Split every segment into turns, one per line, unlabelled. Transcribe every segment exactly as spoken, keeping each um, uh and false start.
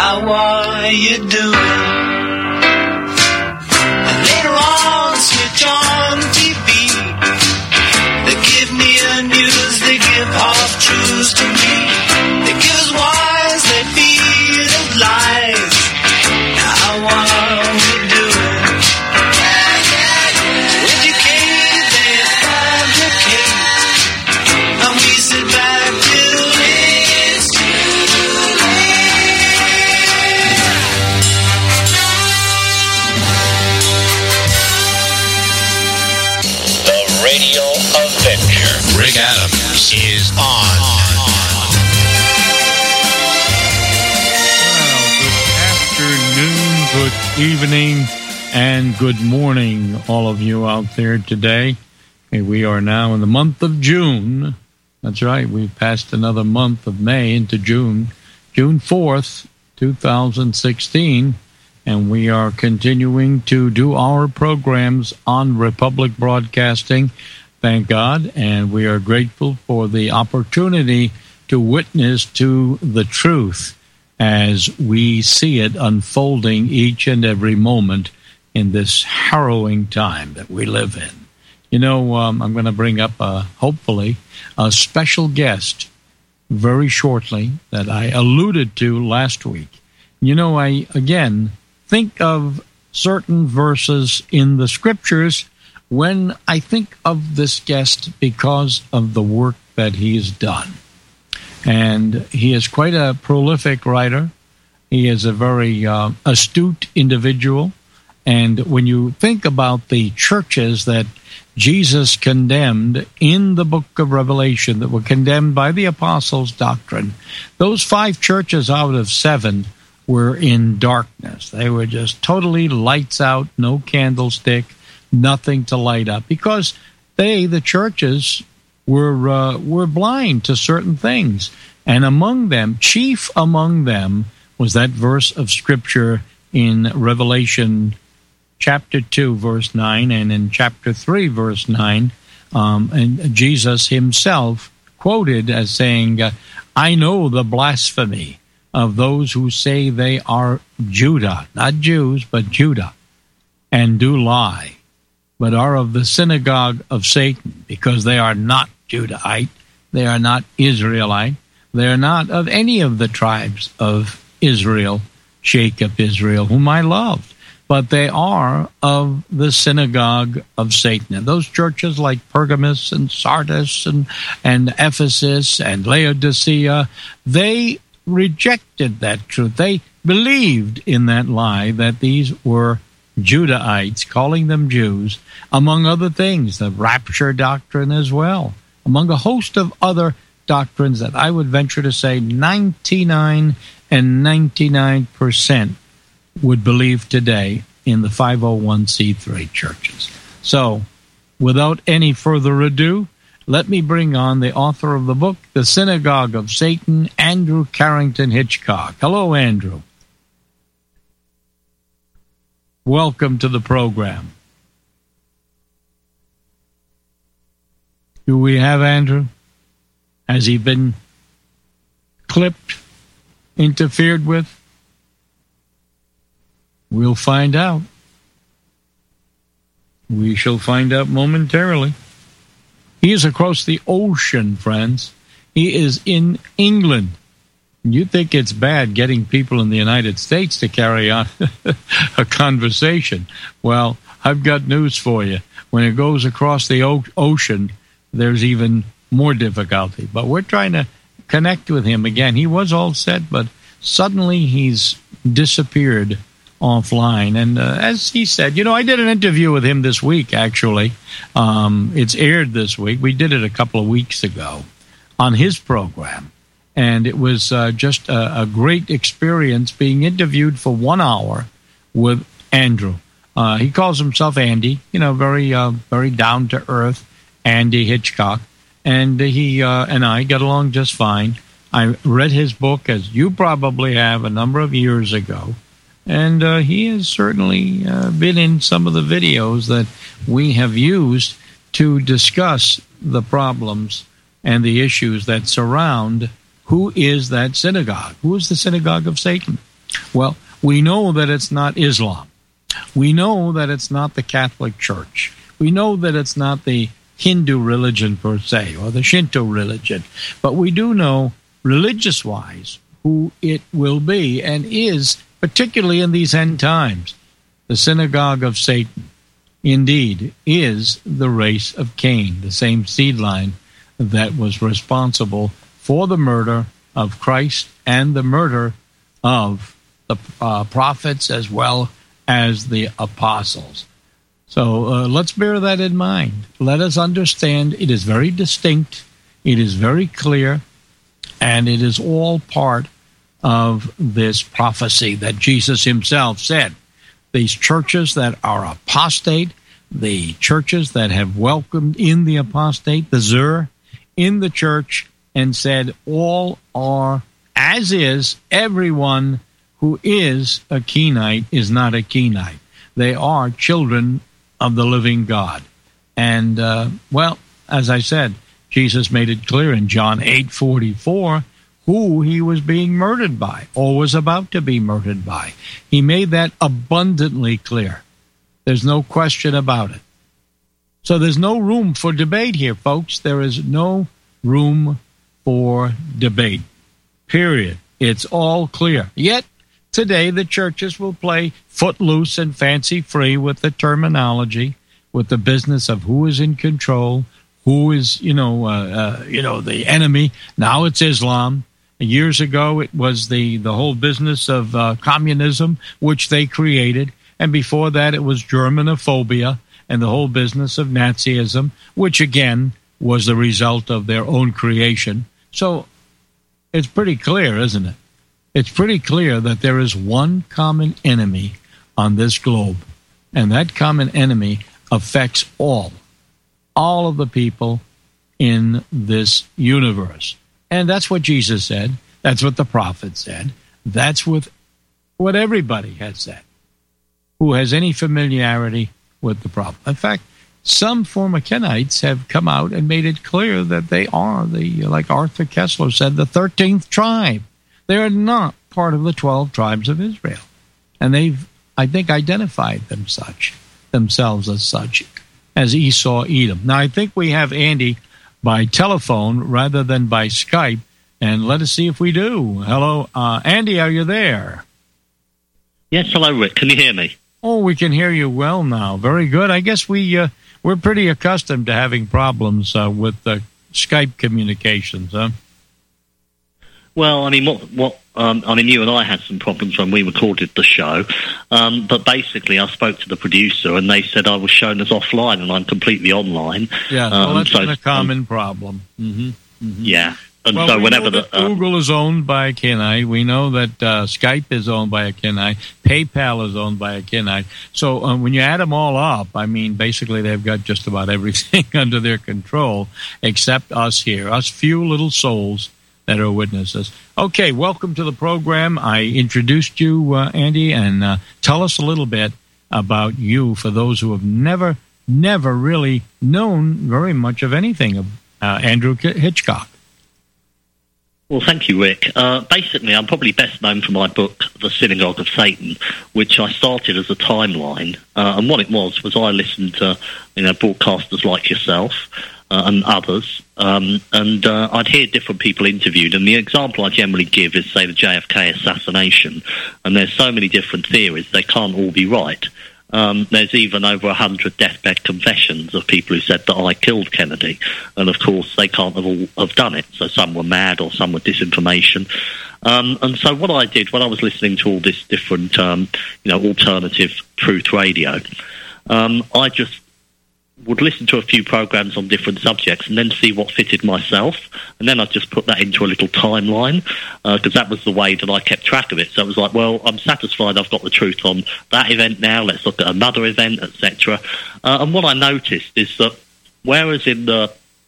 How are you doing? And later on, switch on T V. They give me the news, they give half truths to me. They give us wise, they feed us lies. How are we doing? Educate, they fabricate, and we sit back till it's too late.
The Radio Adventure. Rick Adams is on.
Good evening and good morning, all of you out there today. Hey, we are now in the month of June. That's right, we've passed another month of May into June. June fourth, twenty sixteen, and we are continuing to do our programs on Republic Broadcasting, thank God, and we are grateful for the opportunity to witness to the truth as we see it unfolding each and every moment in this harrowing time that we live in. You know, um, I'm going to bring up, uh, hopefully, a special guest very shortly that I alluded to last week. You know, I, again, think of certain verses in the Scriptures when I think of this guest because of the work that he's done. And he is quite a prolific writer. He is a very uh, astute individual. And when you think about the churches that Jesus condemned in the book of Revelation that were condemned by the apostles' doctrine, those five churches out of seven were in darkness. They were just totally lights out, no candlestick, nothing to light up, because they, the churches, were uh, were blind to certain things. And among them, chief among them, was that verse of Scripture in Revelation chapter two, verse nine, and in chapter three, verse nine, um, and Jesus himself quoted as saying, I know the blasphemy of those who say they are Judah, not Jews, but Judah, and do lie, but are of the synagogue of Satan, because they are not Judahite, they are not Israelite, they are not of any of the tribes of Israel, Jacob, Israel, whom I loved, but they are of the synagogue of Satan. And those churches like Pergamos and Sardis and, and Ephesus and Laodicea, they rejected that truth. They believed in that lie that these were Judahites, calling them Jews, among other things, the rapture doctrine as well, among a host of other doctrines that I would venture to say ninety-nine and ninety-nine percent would believe today in the five oh one c three churches. So, without any further ado, let me bring on the author of the book, The Synagogue of Satan, Andrew Carrington Hitchcock. Hello, Andrew. Welcome to the program. Do we have Andrew? Has he been clipped, interfered with? We'll find out. We shall find out momentarily. He is across the ocean, friends. He is in England. You think it's bad getting people in the United States to carry on a conversation. Well, I've got news for you. When it goes across the o- ocean, there's even more difficulty. But we're trying to connect with him again. He was all set, but suddenly he's disappeared offline. And uh, as he said, you know, I did an interview with him this week, actually. Um, it's aired this week. We did it a couple of weeks ago on his program. And it was uh, just a, a great experience being interviewed for one hour with Andrew. Uh, he calls himself Andy, you know, very, uh, very down to earth, Andy Hitchcock, and he uh, and I got along just fine. I read his book, as you probably have, a number of years ago, and uh, he has certainly uh, been in some of the videos that we have used to discuss the problems and the issues that surround who is that synagogue? Who is the synagogue of Satan? Well, we know that it's not Islam. We know that it's not the Catholic Church. We know that it's not the Hindu religion per se, or the Shinto religion. But we do know, religious-wise, who it will be and is, particularly in these end times. The synagogue of Satan, indeed, is the race of Cain, the same seed line that was responsible for the murder of Christ and the murder of the uh, prophets as well as the apostles. So uh, let's bear that in mind. Let us understand it is very distinct, it is very clear, and it is all part of this prophecy that Jesus himself said. These churches that are apostate, the churches that have welcomed in the apostate, the Zur, in the church, and said all are, as is, everyone who is a Kenite is not a Kenite. They are children of the living God. And, uh, well, as I said, Jesus made it clear in John eight forty-four who he was being murdered by, or was about to be murdered by. He made that abundantly clear. There's no question about it. So there's no room for debate here, folks. There is no room for debate. Period. It's all clear. Yet, today the churches will play footloose and fancy-free with the terminology, with the business of who is in control, who is, you know, uh, uh, you know, the enemy. Now it's Islam. Years ago, it was the, the whole business of uh, communism, which they created. And before that, it was Germanophobia and the whole business of Nazism, which, again, was the result of their own creation. So it's pretty clear, isn't it? It's pretty clear that there is one common enemy on this globe, and that common enemy affects all, all of the people in this universe. And that's what Jesus said. That's what the prophet said. That's what, what everybody has said who has any familiarity with the problem. In fact, some former Kenites have come out and made it clear that they are, the, like Arthur Kessler said, the thirteenth tribe. They are not part of the twelve tribes of Israel. And they've, I think, identified them such, themselves as such, as Esau, Edom. Now, I think we have Andy by telephone rather than by Skype, and let us see if we do. Hello, uh, Andy, are you there?
Yes, hello, Rick. Can you hear me?
Oh, we can hear you well now. Very good. I guess we, uh, we're pretty accustomed to having problems uh, with uh, Skype communications, huh?
Well, I mean, what, what um, I mean, you and I had some problems when we recorded the show, um, but basically I spoke to the producer and they said I was shown as offline and I'm completely online.
Yeah, well,
um,
that's
so,
a common
um,
problem. Mm-hmm. Mm-hmm.
Yeah. And
well,
so
we
whenever
know that
the, uh,
Google is owned by a Kenite. We know that uh, Skype is owned by a Kenite. PayPal is owned by a Kenite. So uh, when you add them all up, I mean, basically they've got just about everything under their control except us here, us few little souls that are witnesses. Okay, welcome to the program. I introduced you, uh, Andy, and uh, tell us a little bit about you for those who have never, never really known very much of anything of uh, Andrew Hitchcock.
Well, thank you, Rick. Uh, basically, I'm probably best known for my book, The Synagogue of Satan, which I started as a timeline. Uh, and what it was, was I listened to, you know, broadcasters like yourself uh, and others, um, and uh, I'd hear different people interviewed. And the example I generally give is, say, the J F K assassination. And there's so many different theories, they can't all be right. Um, there's even over a hundred deathbed confessions of people who said that I killed Kennedy. And, of course, they can't have all have done it. So some were mad or some were disinformation. Um, and so what I did when I was listening to all this different, um, you know, alternative truth radio, um, I just would listen to a few programs on different subjects and then see what fitted myself. And then I'd just put that into a little timeline because uh, that was the way that I kept track of it. So it was like, well, I'm satisfied I've got the truth on that event now. Let's look at another event, et cetera. Uh, and what I noticed is that whereas in the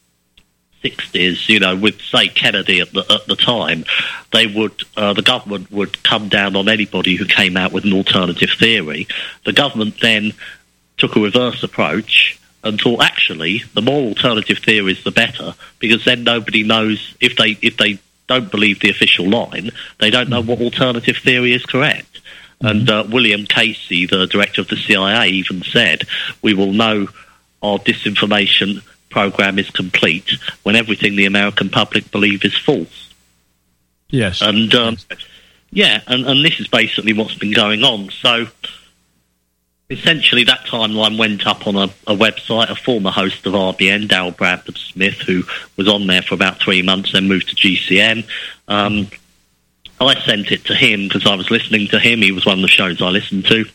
sixties, you know, with, say, Kennedy at the, at the time, they would, uh, the government would come down on anybody who came out with an alternative theory. The government then took a reverse approach and thought, actually, the more alternative theories, the better, because then nobody knows if they if they don't believe the official line, they don't know what alternative theory is correct. And uh, William Casey, the director of the C I A, even said, we will know our disinformation program is complete when everything the American public believe is false.
Yes.
And, um, yeah, and, and this is basically what's been going on. So, essentially, that timeline went up on a, a website. A former host of R B N, Darrell Bradford Smith, who was on there for about three months, then moved to G C N. Um, I sent it to him because I was listening to him. He was one of the shows I listened to.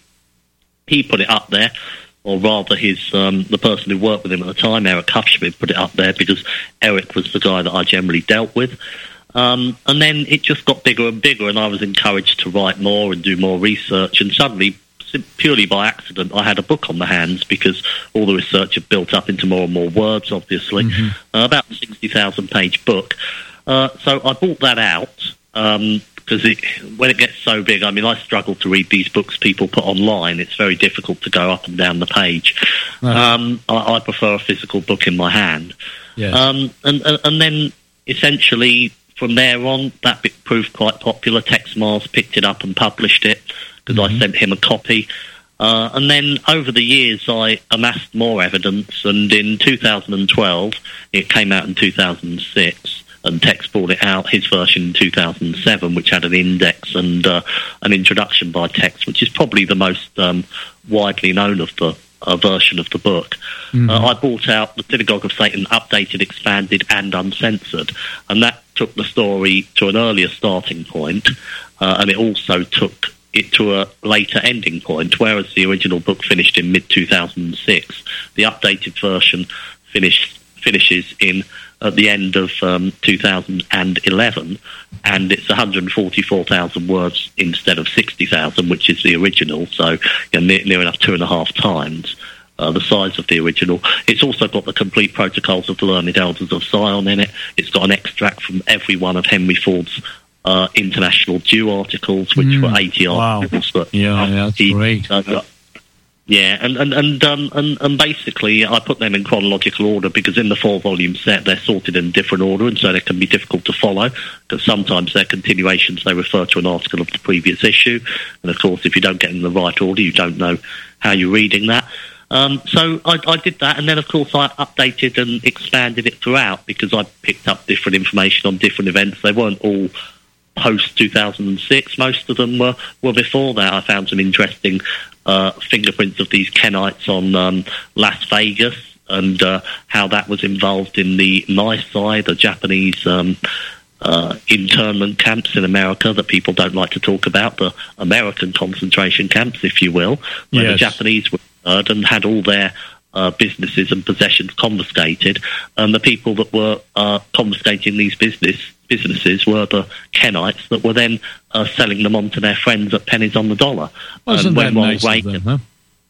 He put it up there, or rather his um, the person who worked with him at the time, Eric Hufschmid, put it up there because Eric was the guy that I generally dealt with. Um, and then it just got bigger and bigger, and I was encouraged to write more and do more research, and suddenly, purely by accident, I had a book on my hands because all the research had built up into more and more words, obviously. Mm-hmm. Uh, about a sixty thousand page book. Uh, so I bought that out because um, when it gets so big, I mean, I struggle to read these books people put online. It's very difficult to go up and down the page. Right. Um, I, I prefer a physical book in my hand. Yes. Um, and, and, and then, essentially, from there on, that bit proved quite popular. Tex Mars picked it up and published it because mm-hmm. I sent him a copy. Uh, and then over the years, I amassed more evidence, and in two thousand twelve, it came out in two thousand six, and Tex brought it out, his version in two thousand seven, which had an index and uh, an introduction by Tex, which is probably the most um, widely known of the uh, version of the book. Mm-hmm. Uh, I brought out The Synagogue of Satan, updated, expanded, and uncensored, and that took the story to an earlier starting point, uh, and it also took it to a later ending point, whereas the original book finished in mid two thousand six. The updated version finished finishes in at the end of um, two thousand eleven, and it's one hundred forty-four thousand words instead of sixty thousand, which is the original, so you know, near, near enough two and a half times uh, the size of the original. It's also got the complete protocols of the Learned Elders of Zion in it. It's got an extract from every one of Henry Ford's Uh, international Jew articles, which mm, were eighty
wow.
articles. But
yeah, yeah, that's he, great.
Uh, yeah, and and and, um, and and basically, I put them in chronological order because in the four-volume set, they're sorted in different order, and so they can be difficult to follow. Because sometimes they're continuations; they refer to an article of the previous issue, and of course, if you don't get in the right order, you don't know how you're reading that. Um, so I, I did that, and then of course I updated and expanded it throughout because I picked up different information on different events. They weren't all post two thousand six, most of them were, were before that. I found some interesting uh, fingerprints of these Kenites on um, Las Vegas and uh, how that was involved in the Nisei, the Japanese um, uh, internment camps in America that people don't like to talk about, the American concentration camps, if you will, where yes. the Japanese were murdered and had all their Uh, businesses and possessions confiscated, and the people that were uh, confiscating these business businesses were the Kenites that were then uh, selling them on to their friends at pennies on the dollar.
Wasn't that nice of them, huh?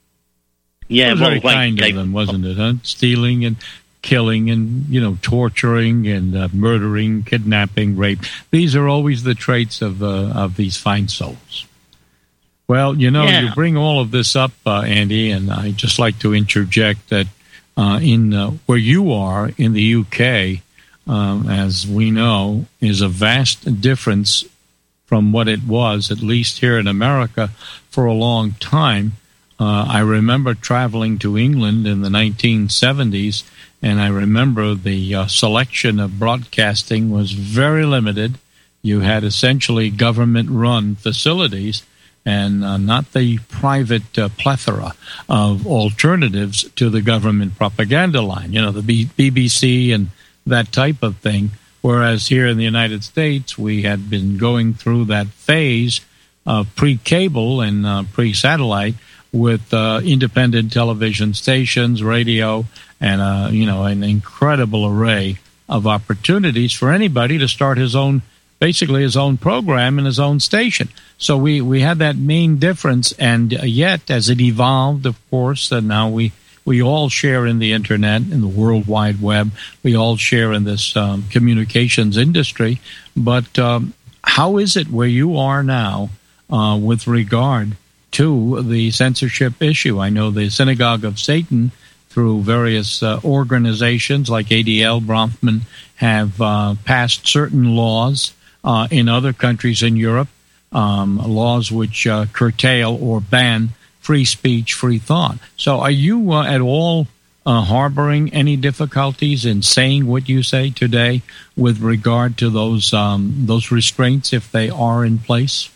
Yeah,
very kind of them, wasn't it? Huh? Stealing and killing and, you know, torturing and uh, murdering, kidnapping, rape. These are always the traits of uh, of these fine souls. Well, you know, yeah. you bring all of this up, uh, Andy, and I'd just like to interject that uh, in uh, where you are in the U K, um, as we know, is a vast difference from what it was, at least here in America, for a long time. Uh, I remember traveling to England in the nineteen seventies, and I remember the uh, selection of broadcasting was very limited. You had essentially government-run facilities, and uh, not the private uh, plethora of alternatives to the government propaganda line, you know, the B- BBC and that type of thing. Whereas here in the United States, we had been going through that phase of pre-cable and uh, pre-satellite with uh, independent television stations, radio, and, uh, you know, an incredible array of opportunities for anybody to start his own basically his own program in his own station. So we, we had that main difference, and yet as it evolved, of course, and now we, we all share in the Internet, in the World Wide Web. We all share in this um, communications industry. But um, how is it where you are now uh, with regard to the censorship issue? I know the Synagogue of Satan through various uh, organizations like A D L, Bronfman, have uh, passed certain laws uh, in other countries in Europe, um, laws which uh, curtail or ban free speech, free thought. So are you uh, at all uh, harboring any difficulties in saying what you say today with regard to those um, those restraints, if they are in place?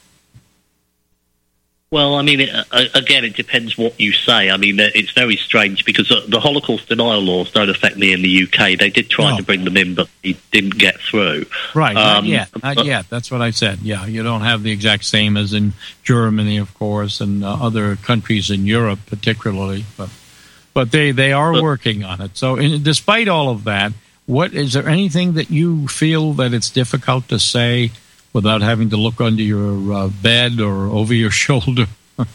Well, I mean, it, uh, again, it depends what you say. I mean, it's very strange because uh, the Holocaust denial laws don't affect me in the U K. They did try
no.
to bring them in, but it didn't get through.
Right,
um,
not yet. Not
but,
yet. That's what I said. Yeah, you don't have the exact same as in Germany, of course, and uh, other countries in Europe particularly. But but they, they are but, working on it. So in, despite all of that, what is there anything that you feel that it's difficult to say without having to look under your uh, bed or over your shoulder?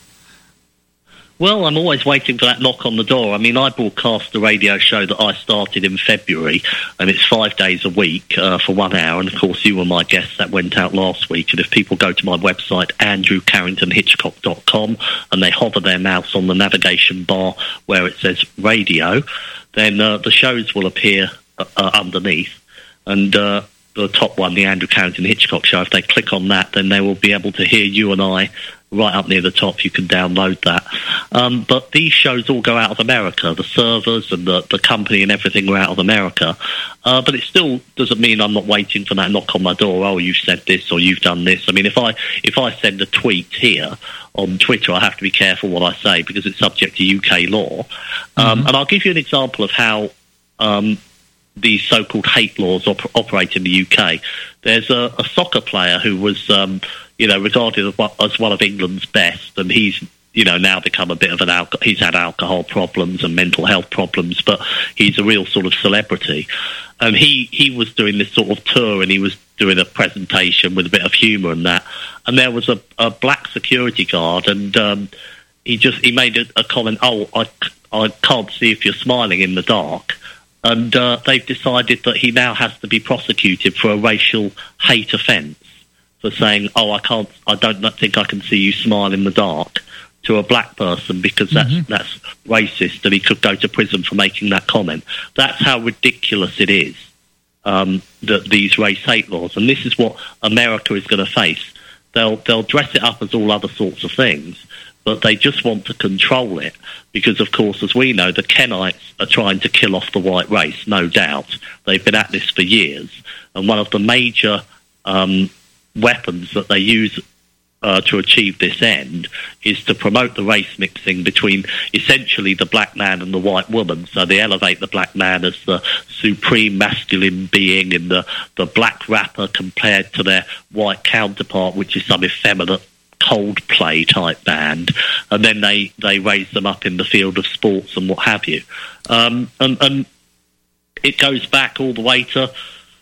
Well, I'm always waiting for that knock on the door. I mean, I broadcast a radio show that I started in February, and it's five days a week uh, for one hour. And, of course, you were my guest. That went out last week. And if people go to my website, andrew carrington hitchcock dot com, and they hover their mouse on the navigation bar where it says radio, then uh, the shows will appear uh, uh, underneath. And uh, the top one, the Andrew Carrington Hitchcock Show, if they click on that, then they will be able to hear you and I right up near the top. You can download that. Um, but these shows all go out of America. The servers and the, the company and everything are out of America. Uh, but it still doesn't mean I'm not waiting for that knock on my door. Oh, you've said this or you've done this. I mean, if I if I send a tweet here on Twitter, I have to be careful what I say because it's subject to U K law. Um, mm-hmm. And I'll give you an example of how um, these so-called hate laws op- operate in the U K. There's a, a soccer player who was... Um, you know, regarded as one of England's best, and he's, you know, now become a bit of an alcohol, he's had alcohol problems and mental health problems, but he's a real sort of celebrity. And he, he was doing this sort of tour, and he was doing a presentation with a bit of humour and that, and there was a, a black security guard, and um, he just, he made a, a comment, oh, I, I can't see if you're smiling in the dark. And uh, they've decided that he now has to be prosecuted for a racial hate offence, for saying, oh, I can't, I don't think I can see you smile in the dark to a black person because that's mm-hmm. that's racist, and he could go to prison for making that comment. That's how ridiculous it is, um, that these race hate laws, and this is what America is going to face. They'll they'll dress it up as all other sorts of things, but they just want to control it because, of course, as we know, the Kenites are trying to kill off the white race, no doubt. They've been at this for years, and one of the major um, weapons that they use uh, to achieve this end is to promote the race mixing between essentially the black man and the white woman. So they elevate the black man as the supreme masculine being and the, the black rapper compared to their white counterpart, which is some effeminate Coldplay type band, and then they, they raise them up in the field of sports and what have you. Um, and, and it goes back all the way to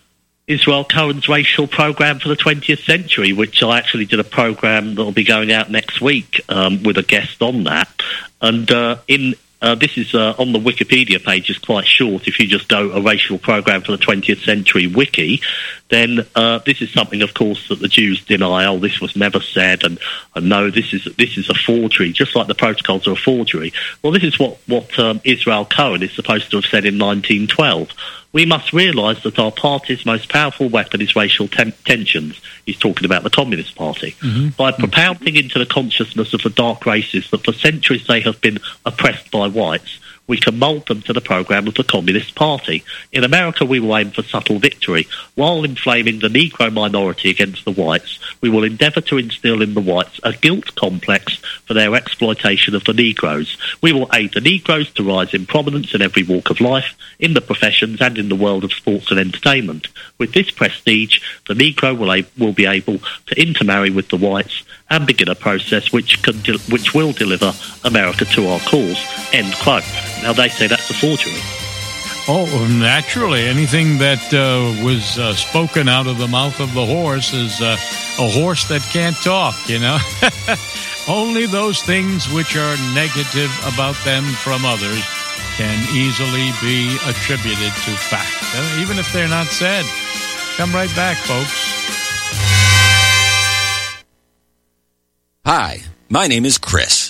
Israel Cohen's racial program for the twentieth century, which I actually did a program that will be going out next week um, with a guest on that. And uh, in uh, this is uh, on the Wikipedia page, is quite short. If you just go a racial program for the twentieth century wiki, then uh, this is something, of course, that the Jews deny. Oh, this was never said, and, and no, this is this is a forgery, just like the protocols are a forgery. Well, this is what what um, Israel Cohen is supposed to have said in nineteen twelve. We must realise that our party's most powerful weapon is racial ten- tensions. He's talking about the Communist Party. Mm-hmm. By propounding mm-hmm. into the consciousness of the dark races that for centuries they have been oppressed by whites, we can mould them to the programme of the Communist Party. In America, we will aim for subtle victory. While inflaming the Negro minority against the whites, we will endeavour to instil in the whites a guilt complex for their exploitation of the Negroes. We will aid the Negroes to rise in prominence in every walk of life, in the professions and in the world of sports and entertainment. With this prestige, the Negro will, a- will be able to intermarry with the whites and begin a process which can de- which will deliver America to our cause. End quote. Now, they say that's a forgery.
Oh, naturally. Anything that uh, was uh, spoken out of the mouth of the horse is uh, a horse that can't talk, you know? Only those things which are negative about them from others can easily be attributed to fact, uh, even if they're not said. Come right back, folks.
Hi, my name is Chris.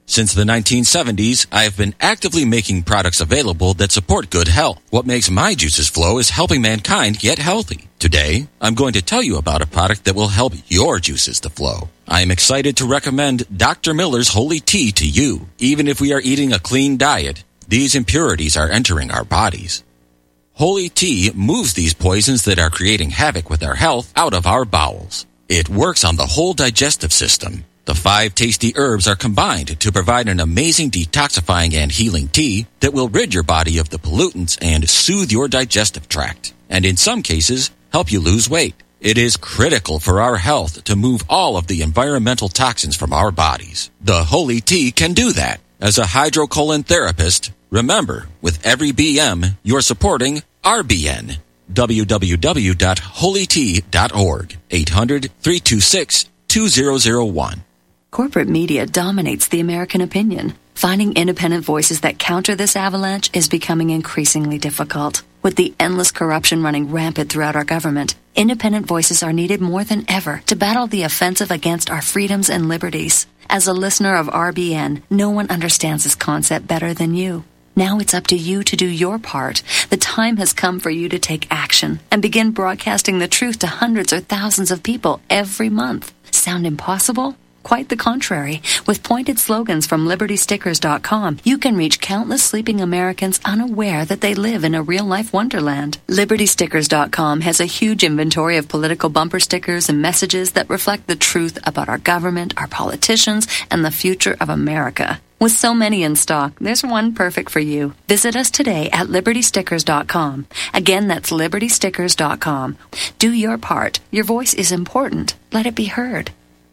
Since the nineteen seventies, I have been actively making products available that support good health. What makes my juices flow is helping mankind get healthy. Today, I'm going to tell you about a product that will help your juices to flow. I am excited to recommend Doctor Miller's Holy Tea to you. Even if we are eating a clean diet, these impurities are entering our bodies. Holy Tea moves these poisons that are creating havoc with our health out of our bowels. It works on the whole digestive system. The five tasty herbs are combined to provide an amazing detoxifying and healing tea that will rid your body of the pollutants and soothe your digestive tract, and in some cases, help you lose weight. It is critical for our health to move all of the environmental toxins from our bodies. The Holy Tea can do that. As a hydrocolon therapist, remember, with every B M, you're supporting R B N. w w w dot holy tea dot org. eight hundred, three two six, two zero zero one.
Corporate media dominates the American opinion. Finding independent voices that counter this avalanche is becoming increasingly difficult. With the endless corruption running rampant throughout our government, independent voices are needed more than ever to battle the offensive against our freedoms and liberties. As a listener of R B N, no one understands this concept better than you. Now it's up to you to do your part. The time has come for you to take action and begin broadcasting the truth to hundreds or thousands of people every month. Sound impossible? Quite the contrary. With pointed slogans from liberty stickers dot com, you can reach countless sleeping Americans unaware that they live in a real-life wonderland. liberty stickers dot com has a huge inventory of political bumper stickers and messages that reflect the truth about our government, our politicians, and the future of America. With so many in stock, there's one perfect for you. Visit us today at liberty stickers dot com. Again, that's liberty stickers dot com. Do your part. Your voice is important. Let it be heard.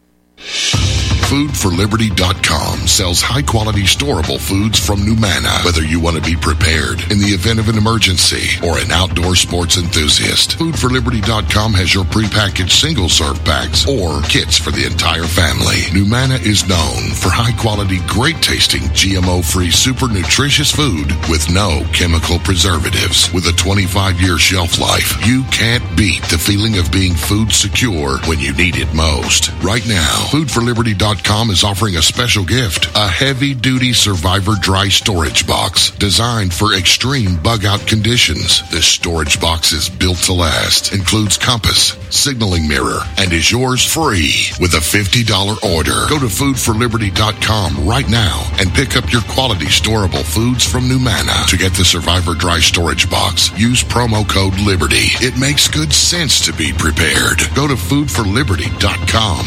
food for liberty dot com sells high-quality storable foods from Numana. Whether you want to be prepared in the event of an emergency or an outdoor sports enthusiast, food for liberty dot com has your prepackaged single-serve packs or kits for the entire family. Numana is known for high-quality, great-tasting, G M O-free, super nutritious food with no chemical preservatives. With a twenty-five year shelf life, you can't beat the feeling of being food secure when you need it most. Right now, food for liberty dot com is offering a special gift, a heavy-duty Survivor dry storage box designed for extreme bug-out conditions. This storage box is built to last, includes compass, signaling mirror, and is yours free with a fifty dollars order. Go to food for liberty dot com right now and pick up your quality storable foods from Numana. To get the Survivor dry storage box, use promo code LIBERTY. It makes good sense to be prepared. Go to food for liberty dot com.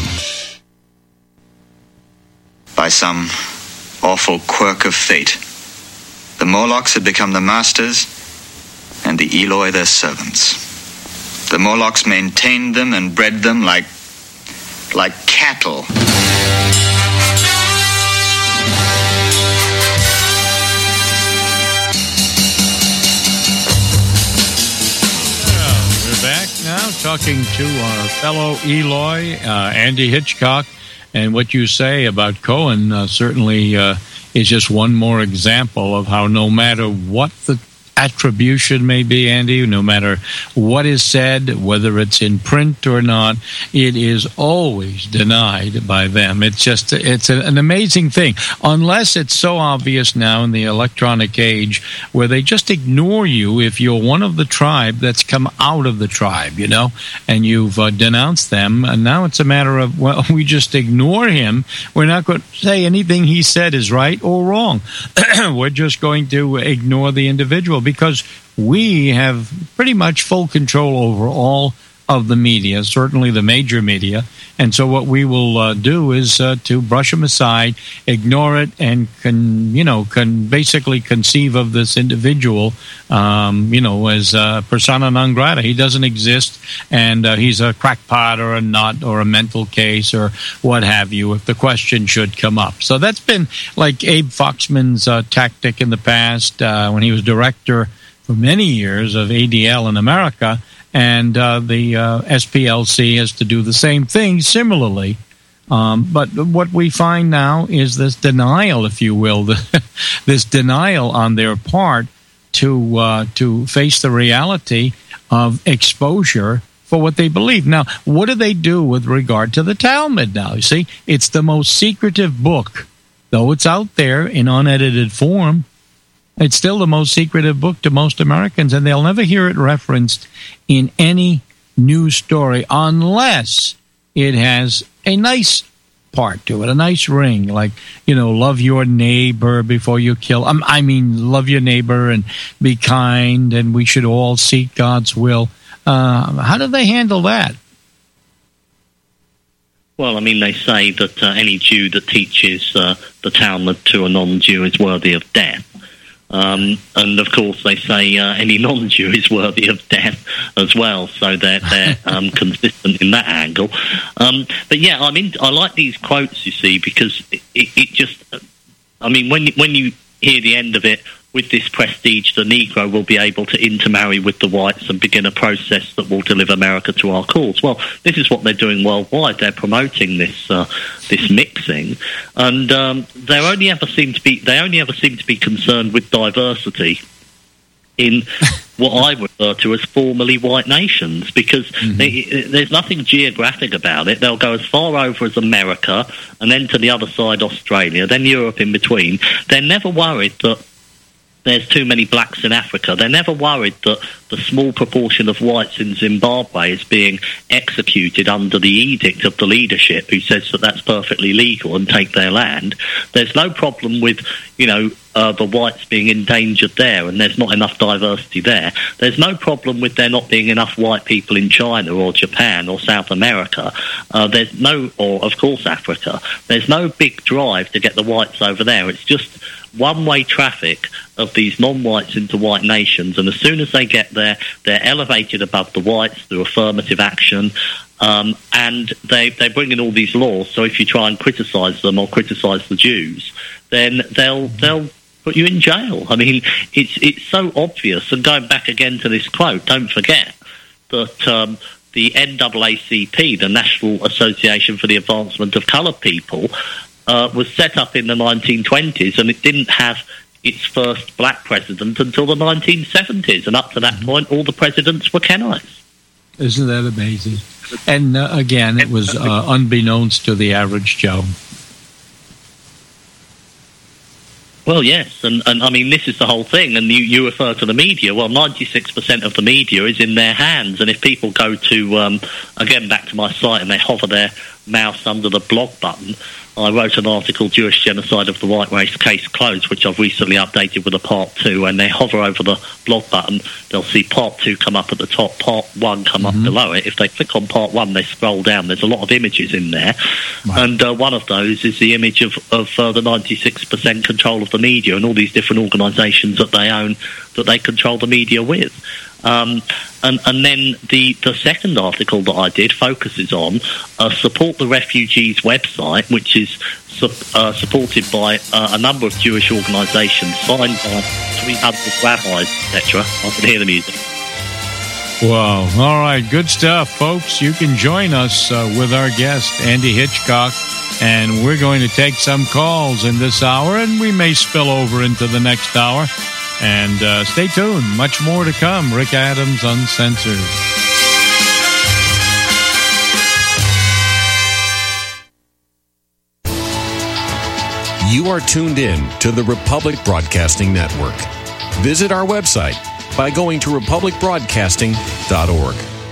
By some awful quirk of fate, the Morlocks had become the masters and the Eloi their servants. The Morlocks maintained them and bred them like, like cattle.
Well, we're back now talking to our fellow Eloi, uh, Andy Hitchcock. And what you say about Cohen uh, certainly uh, is just one more example of how no matter what the attribution may be, Andy, no matter what is said, whether it's in print or not, it is always denied by them. It's just, it's an amazing thing. Unless it's so obvious now in the electronic age where they just ignore you if you're one of the tribe that's come out of the tribe, you know, and you've uh, denounced them. And now it's a matter of, well, we just ignore him. We're not going to say anything he said is right or wrong. We're just going to ignore the individual, because we have pretty much full control over all of the media, certainly the major media. And so what we will uh, do is uh, to brush them aside, ignore it, and can, you know, can basically conceive of this individual, um, you know, as uh, persona non grata. He doesn't exist, and uh, he's a crackpot or a nut or a mental case or what have you, if the question should come up. So that's been like Abe Foxman's uh, tactic in the past uh, when he was director for many years of A D L in America. And uh, the uh, S P L C has to do the same thing similarly. Um, but what we find now is this denial, if you will, the, this denial on their part to uh, to face the reality of exposure for what they believe. Now, what do they do with regard to the Talmud now? You see, it's the most secretive book though it's out there in unedited form, it's still the most secretive book to most Americans, and they'll never hear it referenced in any news story unless it has a nice part to it, a nice ring, like, you know, love your neighbor before you kill. Um, I mean, love your neighbor and be kind, and we should all seek God's will. Uh, how do they handle that?
Well, I mean, they say that uh, any Jew that teaches uh, the Talmud to a non-Jew is worthy of death. Um, and, of course, they say uh, any non-Jew is worthy of death as well, so they're, they're um, consistent in that angle. Um, but, yeah, I mean, I like these quotes, you see, because it, it, it just... I mean, when, when you hear the end of it, with this prestige, the Negro will be able to intermarry with the whites and begin a process that will deliver America to our cause. Well, this is what they're doing worldwide. They're promoting this uh, this mixing, and um, they only ever seem to be they only ever seem to be concerned with diversity in what I refer to as formerly white nations, because mm-hmm. they, there's nothing geographic about it. They'll go as far over as America, and then to the other side, Australia, then Europe in between. They're never worried that there's too many blacks in Africa. They're never worried that the small proportion of whites in Zimbabwe is being executed under the edict of the leadership who says that that's perfectly legal and take their land. There's no problem with, you know, uh, the whites being endangered there, and there's not enough diversity there. There's no problem with there not being enough white people in China or Japan or South America. Uh, there's no, or of course Africa. There's no big drive to get the whites over there. It's just one-way traffic of these non-whites into white nations, and as soon as they get there, they're elevated above the whites through affirmative action, um, and they, they bring in all these laws, so if you try and criticise them or criticise the Jews, then they'll they'll put you in jail. I mean, it's it's so obvious, and going back again to this quote, don't forget that um, the N double A C P, the National Association for the Advancement of Coloured People, Uh, was set up in the nineteen twenties, and it didn't have its first black president until the nineteen seventies, and up to that mm-hmm. point, all the presidents were Kenites.
Isn't that amazing? And uh, again, it was uh, unbeknownst to the average Joe.
Well, yes, and, and I mean, this is the whole thing, and you, you refer to the media. Well, ninety-six percent of the media is in their hands, and if people go to, um, again, back to my site, and they hover their mouse under the blog button, I wrote an article, Jewish Genocide of the White Race, Case Closed, which I've recently updated with a part two, and they hover over the blog button, they'll see part two come up at the top, part one come mm-hmm. up below it. If they click on part one, they scroll down. There's a lot of images in there, right. and uh, one of those is the image of, of uh, the ninety-six percent control of the media and all these different organisations that they own, that they control the media with. Um, and, and then the, the second article that I did focuses on uh, Support the Refugees website, which is su- uh, supported by uh, a number of Jewish organisations, signed by three hundred rabbis, et cetera. I can hear the music.
Wow. All right. Good stuff, folks. You can join us uh, with our guest, Andy Hitchcock, and we're going to take some calls in this hour, and we may spill over into the next hour. And uh, stay tuned. Much more to come. Rick Adams Uncensored.
You are tuned in to the Republic Broadcasting Network. Visit our website by going to republic broadcasting dot org.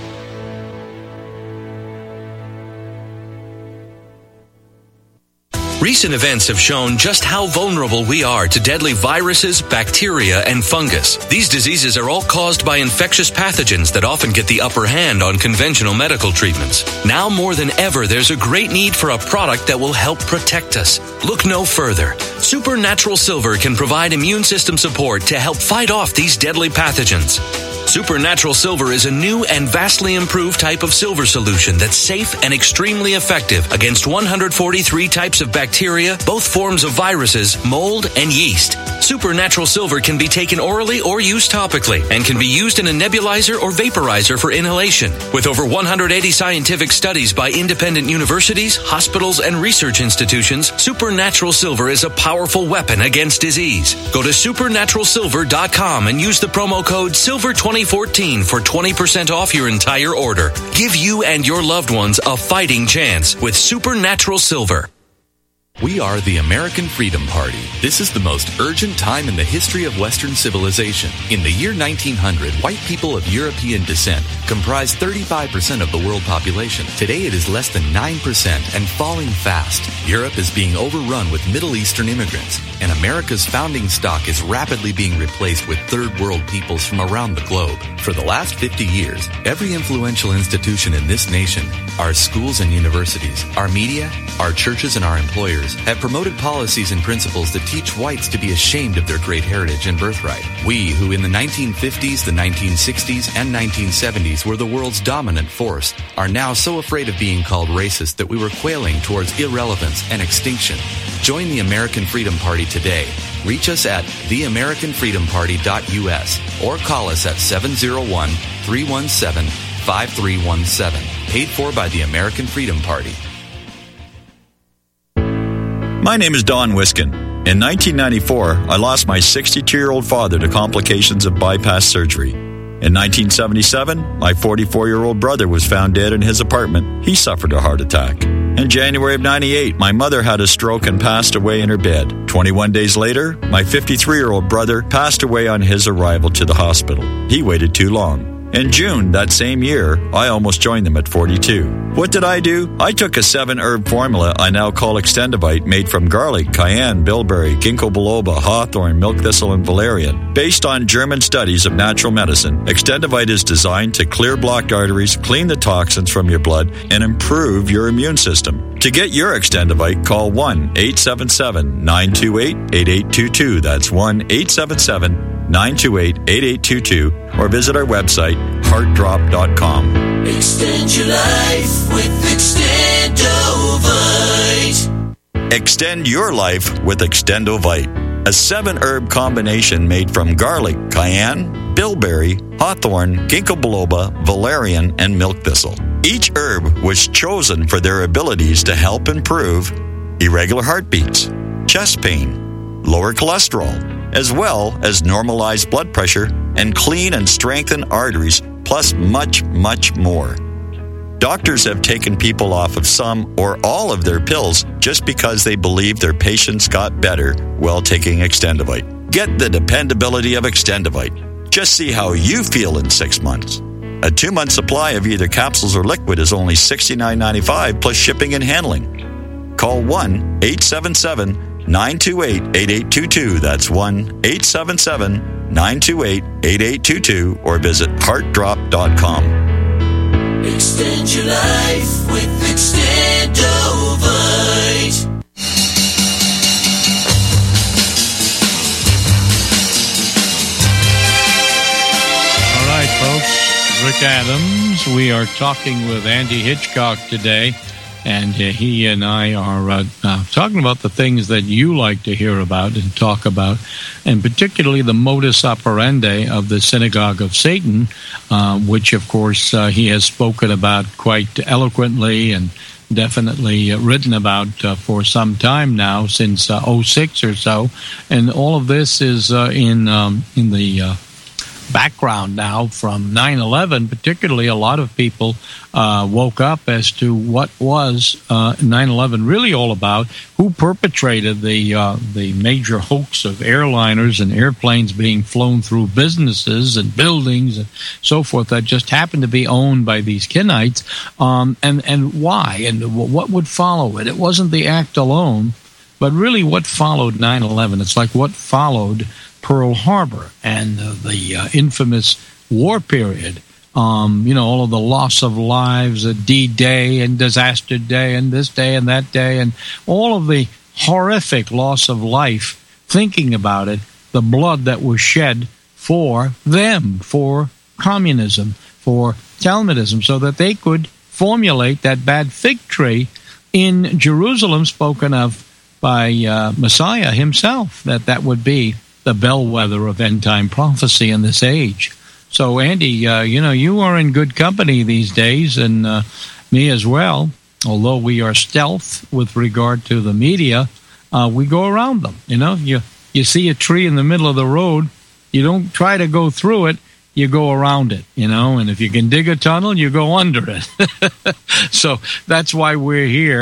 Recent events have shown just how vulnerable we are to deadly viruses, bacteria, and fungus. These diseases are all caused by infectious pathogens that often get the upper hand on conventional medical treatments. Now more than ever, there's a great need for a product that will help protect us. Look no further. Supernatural Silver can provide immune system support to help fight off these deadly pathogens. Supernatural Silver is a new and vastly improved type of silver solution that's safe and extremely effective against one hundred forty-three types of bacteria, both forms of viruses, mold, and yeast. Supernatural Silver can be taken orally or used topically and can be used in a nebulizer or vaporizer for inhalation. With over one hundred eighty scientific studies by independent universities, hospitals, and research institutions, Supernatural Silver is a powerful weapon against disease. Go to supernatural silver dot com and use the promo code silver twenty fourteen for twenty percent off your entire order. Give you and your loved ones a fighting chance with Supernatural Silver. We are the American Freedom Party. This is the most urgent time in the history of Western civilization. In the year nineteen hundred, white people of European descent comprised thirty-five percent of the world population. Today it is less than nine percent and falling fast. Europe is being overrun with Middle Eastern immigrants, and America's founding stock is rapidly being replaced with third world peoples from around the globe. For the last fifty years, every influential institution in this nation, our schools and universities, our media, our churches, and our employers have promoted policies and principles that teach whites to be ashamed of their great heritage and birthright. We, who in the nineteen fifties, the nineteen sixties, and nineteen seventies were the world's dominant force, are now so afraid of being called racist that we were quailing towards irrelevance and extinction. Join the American Freedom Party today. Reach us at the american freedom party dot u s or call us at seven oh one, three one seven, five three one seven. Paid for by the American Freedom Party.
My name is Don Wiskin. In nineteen ninety-four, I lost my sixty-two-year-old father to complications of bypass surgery. In nineteen seventy-seven, my forty-four-year-old brother was found dead in his apartment. He suffered a heart attack. In January of ninety-eight, my mother had a stroke and passed away in her bed. twenty-one days later, my fifty-three-year-old brother passed away on his arrival to the hospital. He waited too long. In June that same year, I almost joined them at forty-two. What did I do? I took a seven-herb formula I now call Extendivite, made from garlic, cayenne, bilberry, ginkgo biloba, hawthorn, milk thistle, and valerian. Based on German studies of natural medicine, Extendivite is designed to clear blocked arteries, clean the toxins from your blood, and improve your immune system. To get your Extendivite, call one eight seven seven, nine two eight, eight eight two two. That's one eight seven seven, nine two eight, eight eight two two, or visit our website, heart drop dot com.
Extend your life with Extendovite.
Extend your life with Extendovite, a seven-herb combination made from garlic, cayenne, bilberry, hawthorn, ginkgo biloba, valerian, and milk thistle. Each herb was chosen for their abilities to help improve irregular heartbeats, chest pain, lower cholesterol, as well as normalize blood pressure and clean and strengthen arteries, plus much, much more. Doctors have taken people off of some or all of their pills just because they believe their patients got better while taking Extendivite. Get the dependability of Extendivite. Just see how you feel in six months. A two-month supply of either capsules or liquid is only sixty-nine ninety-five plus shipping and handling. Call one eight seven seven, nine two eight, eight eight two two. That's one eight seven seven, nine two eight, eight eight two two, or visit heart drop dot com.
Extend your life with Extendovite.
All right, folks. Rick Adams. We are talking with Andy Hitchcock today, and uh, he and I are uh, uh, talking about the things that you like to hear about and talk about, and particularly the modus operandi of the Synagogue of Satan, uh, which, of course, uh, he has spoken about quite eloquently and definitely uh, written about uh, for some time now, since uh, oh six or so. And all of this is uh, in um, in the uh, background now from nine eleven. Particularly, a lot of people uh, woke up as to what was uh, nine eleven really all about, who perpetrated the uh, the major hoax of airliners and airplanes being flown through businesses and buildings and so forth that just happened to be owned by these Kenites, um, and, and why, and what would follow it. It wasn't the act alone, but really what followed nine eleven. It's like what followed Pearl Harbor and uh, the uh, infamous war period. Um, you know, all of the loss of lives, uh, D-Day and Disaster Day and this day and that day, and all of the horrific loss of life, thinking about it, the blood that was shed for them, for communism, for Talmudism, so that they could formulate that bad fig tree in Jerusalem spoken of by uh, Messiah himself, that that would be the bellwether of end-time prophecy in this age. So, Andy, uh, you know, you are in good company these days, and uh, me as well. Although we are stealth with regard to the media, uh, we go around them. You know, you you see a tree in the middle of the road, you don't try to go through it, you go around it, you know, and if you can dig a tunnel, you go under it. So that's why we're here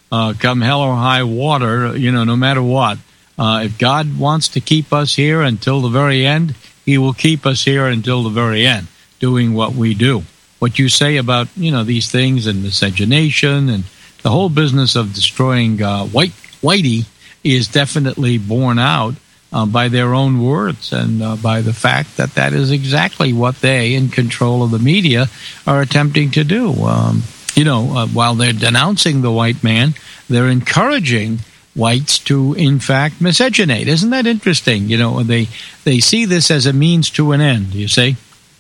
uh, come hell or high water, you know, no matter what. Uh, if God wants to keep us here until the very end, he will keep us here until the very end, doing what we do. What you say about, you know, these things and miscegenation and the whole business of destroying uh, white whitey is definitely borne out uh, by their own words and uh, by the fact that that is exactly what they, in control of the media, are attempting to do. Um, you know, uh, while they're denouncing the white man, they're encouraging whites to, in fact, miscegenate. Isn't that interesting? You know, they they see this as a means to an end, you see?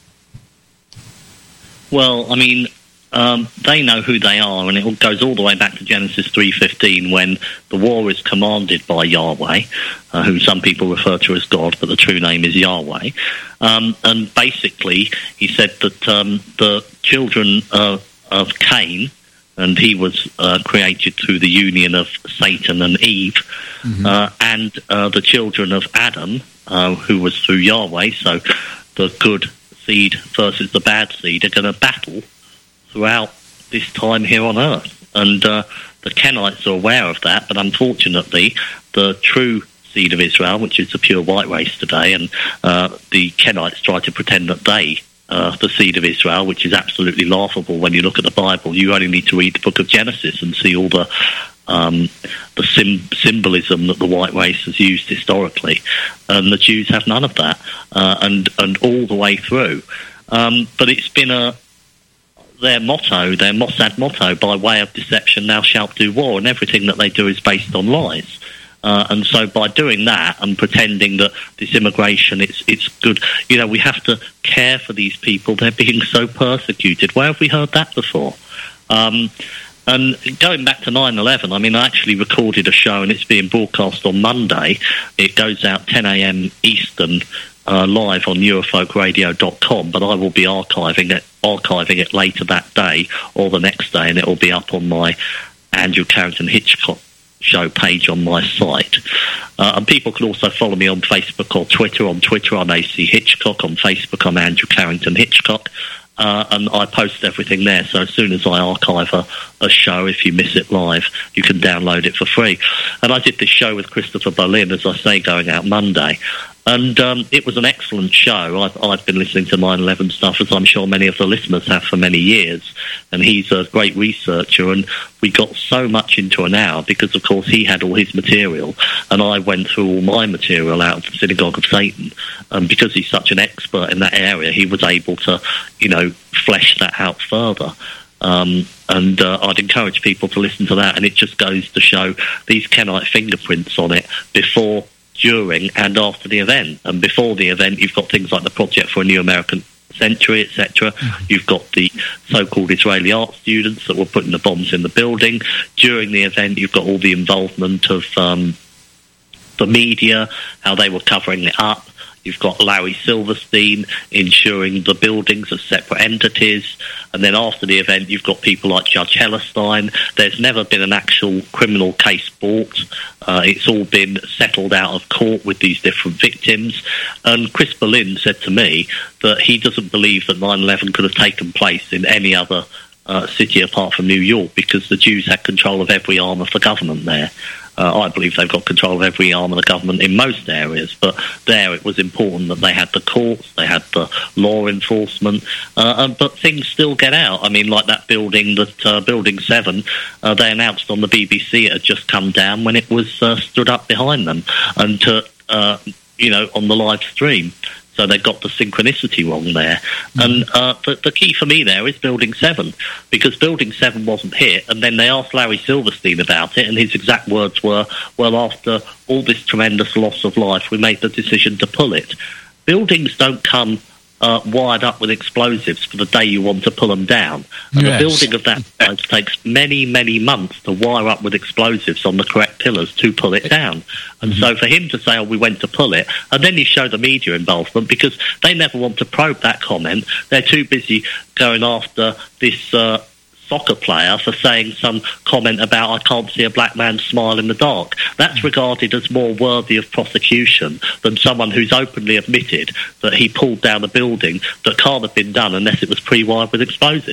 Well, I mean, um, they know who they are, and it goes all the way back to Genesis three fifteen, when the war is commanded by Yahweh, uh, who some people refer to as God, but the true name is Yahweh. Um, and basically, he said that um, the children uh, of Cain, and he was uh, created through the union of Satan and Eve, mm-hmm. uh, and uh, the children of Adam, uh, who was through Yahweh, so the good seed versus the bad seed, are going to battle throughout this time here on Earth. And uh, the Kenites are aware of that, but unfortunately, the true seed of Israel, which is the pure white race today, and uh, the Kenites try to pretend that they Uh, the seed of Israel, which is absolutely laughable when you look at the Bible. You only need to read the book of Genesis and see all the um, the sim- symbolism that the white race has used historically. And the Jews have none of that, uh, and, and all the way through. Um, but it's been a their motto, their Mossad motto, by way of deception, thou shalt do war, and everything that they do is based on lies. Uh, and so by doing that and pretending that this immigration, it's it's good, you know, we have to care for these people. They're being so persecuted. Where have we heard that before? Um, and going back to nine eleven, I mean, I actually recorded a show, and it's being broadcast on Monday. It goes out ten a.m. Eastern, uh, live on Eurofolk Radio dot com, but I will be archiving it, archiving it later that day or the next day, and it will be up on my Andrew Carrington Hitchcock show page on my site. Uh, and people can also follow me on Facebook or Twitter. On Twitter, I'm A C Hitchcock. On Facebook, I'm Andrew Carrington Hitchcock. Uh, and I post everything there, so as soon as I archive a, a show, if you miss it live, you can download it for free. And I did this show with Christopher Berlin, as I say, going out Monday. And um, it was an excellent show. I've, I've been listening to nine eleven stuff, as I'm sure many of the listeners have for many years. And he's a great researcher, and we got so much into an hour because, of course, he had all his material, and I went through all my material out of the Synagogue of Satan. And because he's such an expert in that area, he was able to, you know, flesh that out further. Um, and uh, I'd encourage people to listen to that, and it just goes to show these Kenite fingerprints on it before, during and after the event. And before the event, you've got things like the Project for a New American Century, et cetera. Mm-hmm. You've got the so-called Israeli art students that were putting the bombs in the building. During the event, you've got all the involvement of um, the media, how they were covering it up. You've got Larry Silverstein ensuring the buildings are separate entities. And then after the event, you've got people like Judge Hellerstein. There's never been an actual criminal case brought. Uh, it's all been settled out of court with these different victims. And Chris Berlin said to me that he doesn't believe that nine eleven could have taken place in any other uh, city apart from New York, because the Jews had control of every arm of the government there. Uh, I believe they've got control of every arm of the government in most areas, but there it was important that they had the courts, they had the law enforcement, uh, and, but things still get out. I mean, like that building, that uh, Building seven, uh, they announced on the B B C it had just come down when it was uh, stood up behind them, and to, uh, you know, on the live stream. So they got the synchronicity wrong there. Mm. And uh, the, the key for me there is Building seven, because Building seven wasn't hit, and then they asked Larry Silverstein about it, and his exact words were, well, after all this tremendous loss of life, we made the decision to pull it. Buildings don't come uh, wired up with explosives for the day you want to pull them down. And yes. A building of that size takes many, many months to wire up with explosives on the correct pillars to pull it down. And mm-hmm. so for him to say, oh, we went to pull it, and then you show the media involvement, because they never want to probe that comment. They're too busy going after this uh, soccer player for saying some comment about, I can't see a black man smile in the dark. That's regarded as more worthy of prosecution than someone who's openly admitted that he pulled down a building that can't have been done unless it was pre-wired with explosives.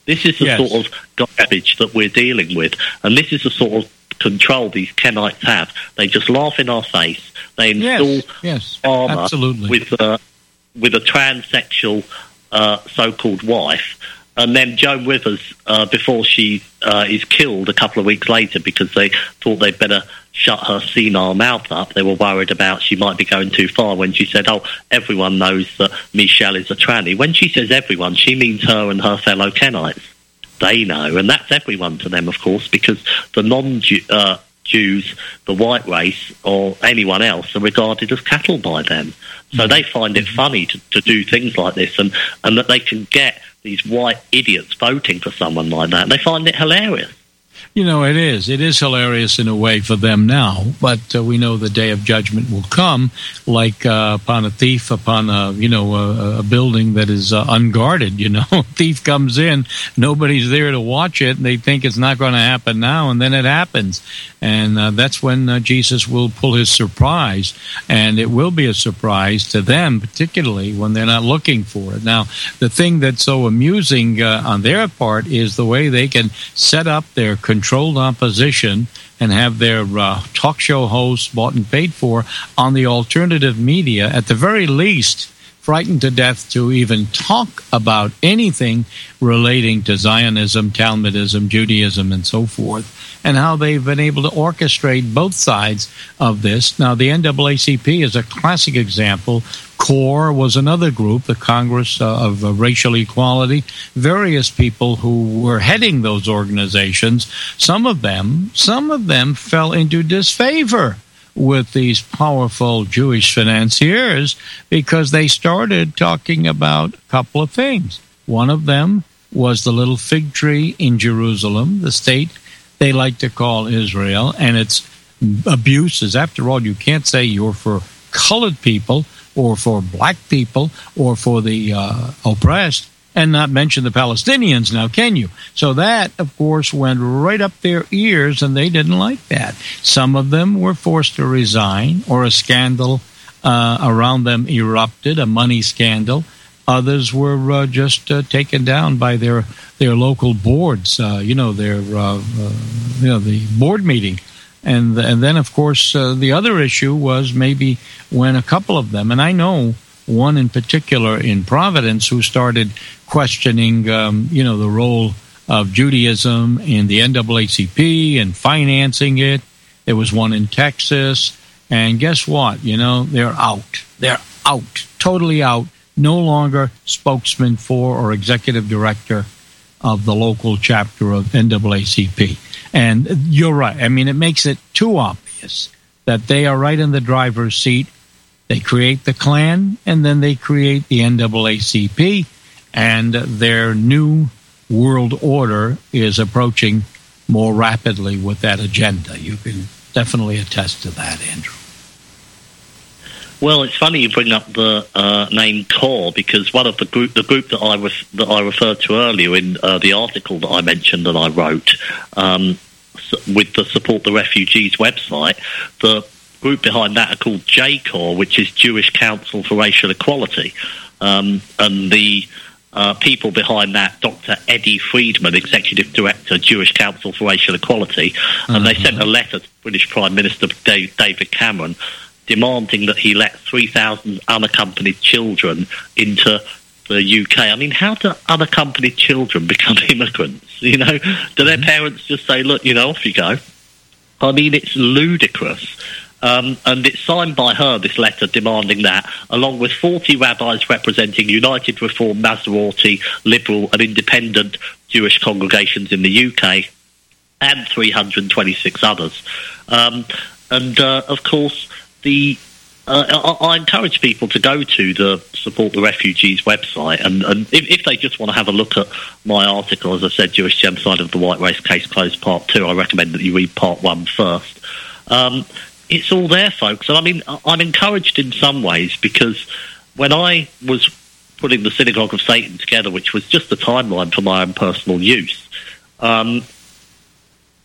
This is the
Yes.
sort of garbage that we're dealing with, and this is the sort of control these Kenites have. They just laugh in our face. They install
Yes, yes,
armour
absolutely.
with a, with a transsexual uh, so-called wife. And then Joan Withers, uh, before she uh, is killed a couple of weeks later because they thought they'd better shut her senile mouth up, they were worried about she might be going too far when she said, oh, everyone knows that Michelle is a tranny. When she says everyone, she means her and her fellow Kenites. They know, and that's everyone to them, of course, because the non-Jews, uh, the white race, or anyone else are regarded as cattle by them. So they find it funny to, to do things like this, and, and that they can get these white idiots voting for someone like that. They find it hilarious.
You know, it is. It is hilarious in a way for them now, but uh, we know the day of judgment will come, like uh, upon a thief, upon a, you know, a, a building that is uh, unguarded, you know. Thief comes in, nobody's there to watch it, and they think it's not going to happen now, and then it happens. And uh, that's when uh, Jesus will pull his surprise, and it will be a surprise to them, particularly when they're not looking for it. Now, the thing that's so amusing uh, on their part is the way they can set up their controlled opposition and have their uh, talk show hosts bought and paid for on the alternative media, at the very least, frightened to death to even talk about anything relating to Zionism, Talmudism, Judaism, and so forth, and how they've been able to orchestrate both sides of this. Now, the N double A C P is a classic example. CORE was another group, the Congress uh, of uh, Racial Equality. Various people who were heading those organizations, some of them, some of them fell into disfavor with these powerful Jewish financiers because they started talking about a couple of things. One of them was the little fig tree in Jerusalem, the state they like to call Israel, and its abuses. After all, you can't say you're for colored people or for black people or for the uh, oppressed and not mention the Palestinians now, can you? So that, of course, went right up their ears, and they didn't like that. Some of them were forced to resign, or a scandal uh, around them erupted, a money scandal. Others were uh, just uh, taken down by their their local boards, uh, you know, their uh, uh, you know the board meeting. And, and then, of course, uh, the other issue was maybe when a couple of them, and I know one in particular in Providence who started questioning, um, you know, the role of Judaism in the N double A C P and financing it. There was one in Texas. And guess what? You know, they're out. They're out, totally out. No longer spokesman for or executive director of the local chapter of N double A C P. And you're right. I mean, it makes it too obvious that they are right in the driver's seat. They create the Klan, and then they create the N double A C P, and their new world order is approaching more rapidly with that agenda. You can definitely attest to that, Andrew.
Well, it's funny you bring up the uh, name CORE, because one of the group, the group that I ref- that I referred to earlier in uh, the article that I mentioned that I wrote um, with the Support the Refugees website, the group behind that are called J CORE, which is Jewish Council for Racial Equality, um, and the uh, people behind that, Doctor Eddie Friedman, Executive Director, Jewish Council for Racial Equality, and uh-huh. they sent a letter to British Prime Minister David Cameron demanding that he let three thousand unaccompanied children into the U K. I mean, how do unaccompanied children become immigrants? You know, do their parents just say, look, you know, off you go? I mean, it's ludicrous. Um, and it's signed by her, this letter demanding that, along with forty rabbis representing United Reform, Masorti, Liberal and Independent Jewish congregations in the U K, and three hundred twenty-six others. Um, and, uh, of course, the uh, I, I encourage people to go to the Support the Refugees website, and, and if, if they just want to have a look at my article, as I said, Jewish Genocide of the White Race, Case Closed, Part two, I recommend that you read Part one first. Um, it's all there, folks. And I mean, I'm encouraged in some ways, because when I was putting the Synagogue of Satan together, which was just a timeline for my own personal use, um,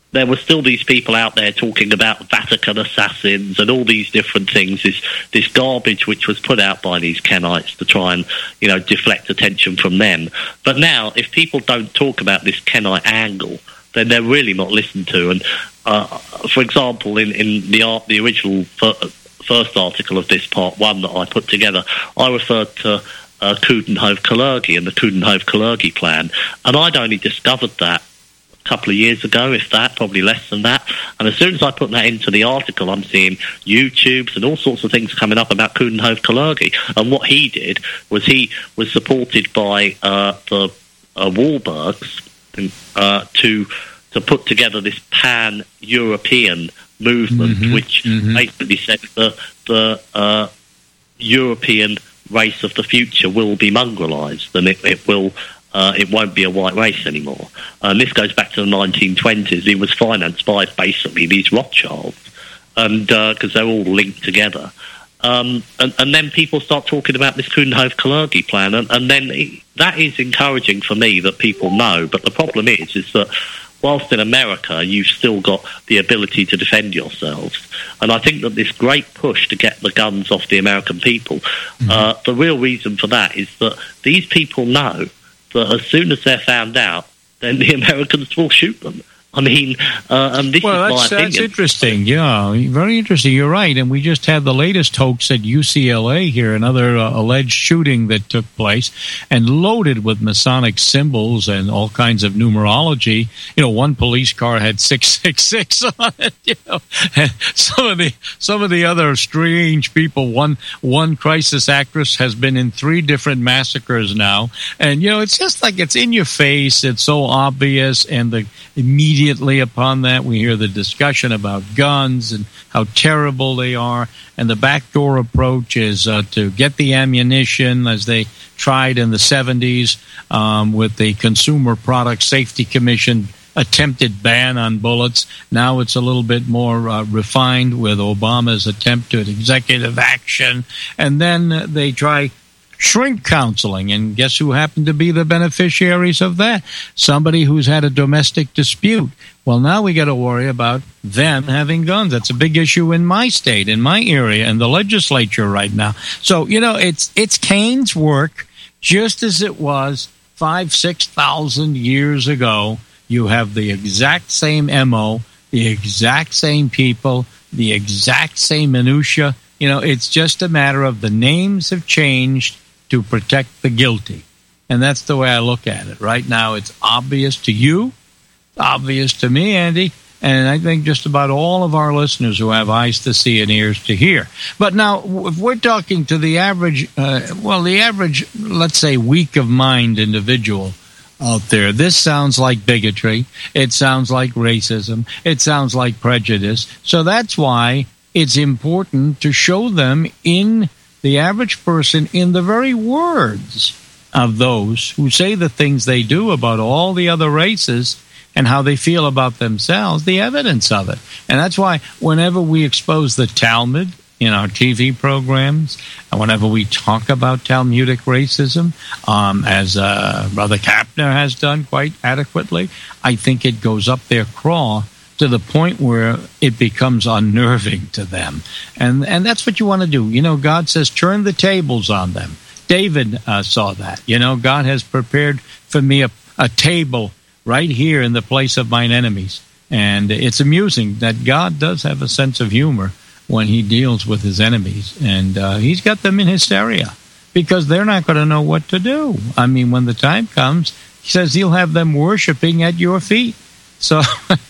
there were still these people out there talking about Vatican assassins and all these different things, this this garbage which was put out by these Kenites to try and, you know, deflect attention from them. But now, if people don't talk about this Kenite angle, then they're really not listened to. And, uh, for example, in, in the art, the original fir- first article of this part one that I put together, I referred to uh, Coudenhove-Kalergi and the Coudenhove-Kalergi plan, and I'd only discovered that couple of years ago, if that, probably less than that. And as soon as I put that into the article, I'm seeing YouTubes and all sorts of things coming up about Coudenhove-Kalergi. And what he did was he was supported by uh, the uh, Wahlbergs uh, to to put together this pan-European movement, mm-hmm, which mm-hmm. basically said the the uh, European race of the future will be mongrelized, and it, it will. Uh, it won't be a white race anymore. And this goes back to the nineteen twenties. It was financed by basically these Rothschilds, and because uh, they're all linked together. Um, and, and then people start talking about this Coudenhove-Kalergi plan, and, and then it, that is encouraging for me that people know. But the problem is, is that whilst in America you've still got the ability to defend yourselves, and I think that this great push to get the guns off the American people, mm-hmm. uh, the real reason for that is that these people know that as soon as they're found out, then the Americans will shoot them. I mean, uh, and this
well,
is
that's,
my opinion.
That's interesting, yeah. Very interesting. You're right. And we just had the latest hoax at U C L A here, another uh, alleged shooting that took place, and loaded with Masonic symbols and all kinds of numerology. You know, one police car had six six six on it, you know. And some of the some of the other strange people, one one crisis actress has been in three different massacres now. And, you know, it's just like it's in your face. It's so obvious, and the immediate Immediately upon that, we hear the discussion about guns and how terrible they are. And the backdoor approach is uh, to get the ammunition, as they tried in the seventies um, with the Consumer Product Safety Commission attempted ban on bullets. Now it's a little bit more uh, refined with Obama's attempt at executive action. And then uh, they try shrink counseling, and guess who happened to be the beneficiaries of that? Somebody who's had a domestic dispute. Well, now we got to worry about them having guns. That's a big issue in my state, in my area, in the legislature right now. So, you know, it's it's Cain's work, just as it was five, six thousand years ago. You have the exact same M O, the exact same people, the exact same minutia. You know, it's just a matter of the names have changed to protect the guilty. And that's the way I look at it. Right now, it's obvious to you, obvious to me, Andy, and I think just about all of our listeners who have eyes to see and ears to hear. But now, if we're talking to the average, uh, well, the average, let's say, weak of mind individual out there, this sounds like bigotry. It sounds like racism. It sounds like prejudice. So that's why it's important to show them in the average person, in the very words of those who say the things they do about all the other races and how they feel about themselves, the evidence of it. And that's why whenever we expose the Talmud in our T V programs, and whenever we talk about Talmudic racism, um, as uh, Brother Kapner has done quite adequately, I think it goes up their craw to the point where it becomes unnerving to them. And and that's what you want to do. You know, God says, turn the tables on them. David uh, saw that. You know, God has prepared for me a, a table right here in the place of mine enemies. And it's amusing that God does have a sense of humor when he deals with his enemies. And uh, he's got them in hysteria because they're not going to know what to do. I mean, when the time comes, he says he'll have them worshiping at your feet. So,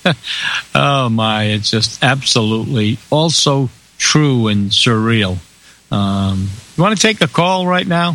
oh my, it's just absolutely also true and surreal. Um, you want to take a call right now?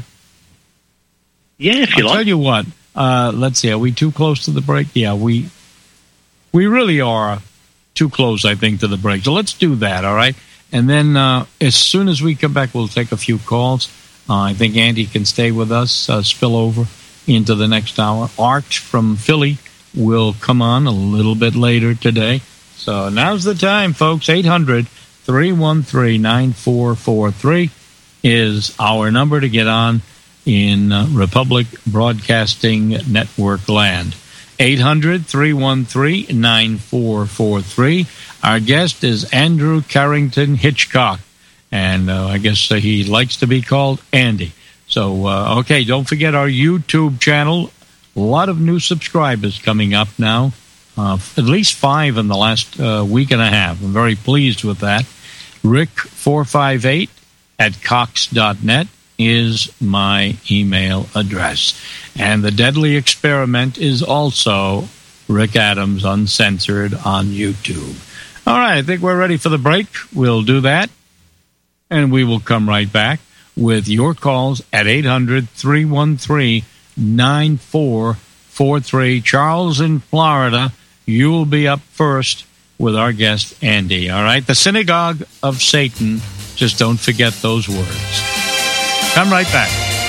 Yeah, if you
I'll
like.
tell you what, uh, let's see, are we too close to the break? Yeah, we we really are too close, I think, to the break. So let's do that, all right? And then uh, as soon as we come back, we'll take a few calls. Uh, I think Andy can stay with us, uh, spill over into the next hour. Art from Philly will come on a little bit later today. So now's the time, folks. eight hundred, three one three, nine four four three is our number to get on in uh, Republic Broadcasting Network land. eight hundred, three one three, nine four four three. Our guest is Andrew Carrington Hitchcock, and uh, I guess uh, he likes to be called Andy. So, uh, okay, don't forget our YouTube channel. A lot of new subscribers coming up now, uh, at least five in the last uh, week and a half. I'm very pleased with that. Rick four five eight at cox dot net is my email address. And The Deadly Experiment is also Rick Adams Uncensored on YouTube. All right, I think we're ready for the break. We'll do that, and we will come right back with your calls at eight hundred, three one three, nine four four three. Charles in Florida, you will be up first with our guest, Andy. All right, the Synagogue of Satan. Just don't forget those words. Come right back.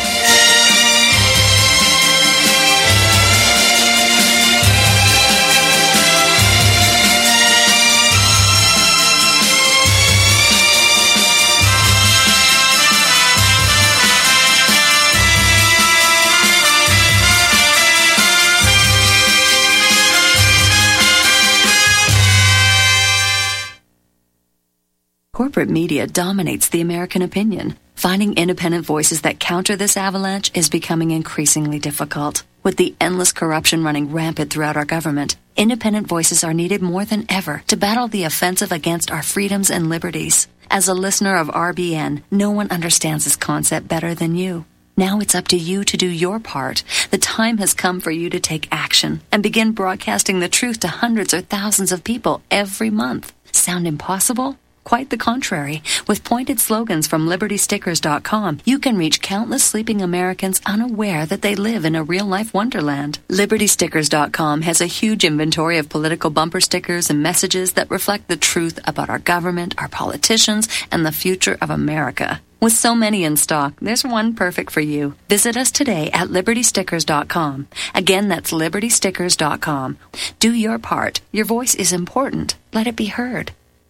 Corporate media dominates the American opinion. Finding independent voices that counter this avalanche is becoming increasingly difficult. With the endless corruption running rampant throughout our government, independent voices are needed more than ever to battle the offensive against our freedoms and liberties. As a listener of R B N, no one understands this concept better than you. Now it's up to you to do your part. The time has come for you to take action and begin broadcasting the truth to hundreds or thousands of people every month. Sound impossible? Quite the contrary. With pointed slogans from liberty stickers dot com, you can reach countless sleeping Americans unaware that they live in a real-life wonderland. liberty stickers dot com has a huge inventory of political bumper stickers and messages that reflect the truth about our government, our politicians, and the future of America. With so many in stock, there's one perfect for you. Visit us today at liberty stickers dot com. Again, that's liberty stickers dot com. Do your part. Your voice is important. Let it be heard.